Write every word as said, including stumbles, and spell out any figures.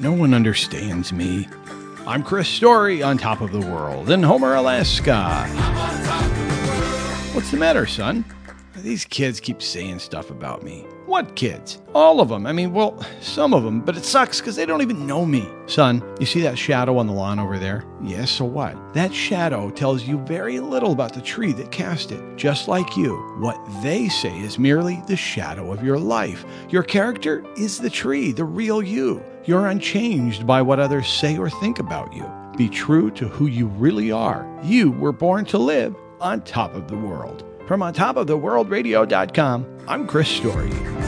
No one understands me. I'm Chris Story on top of the world in Homer, Alaska. What's the matter, son? These kids keep saying stuff about me. What kids? All of them. I mean, well, some of them, but it sucks because they don't even know me. Son, you see that shadow on the lawn over there? Yes, so what? That shadow tells you very little about the tree that cast it. Just like you, what they say is merely the shadow of your life. Your character is the tree, the real you. You're unchanged by what others say or think about you. Be true to who you really are. You were born to live on top of the world. From on top of the world radio dot com, I'm Chris Story.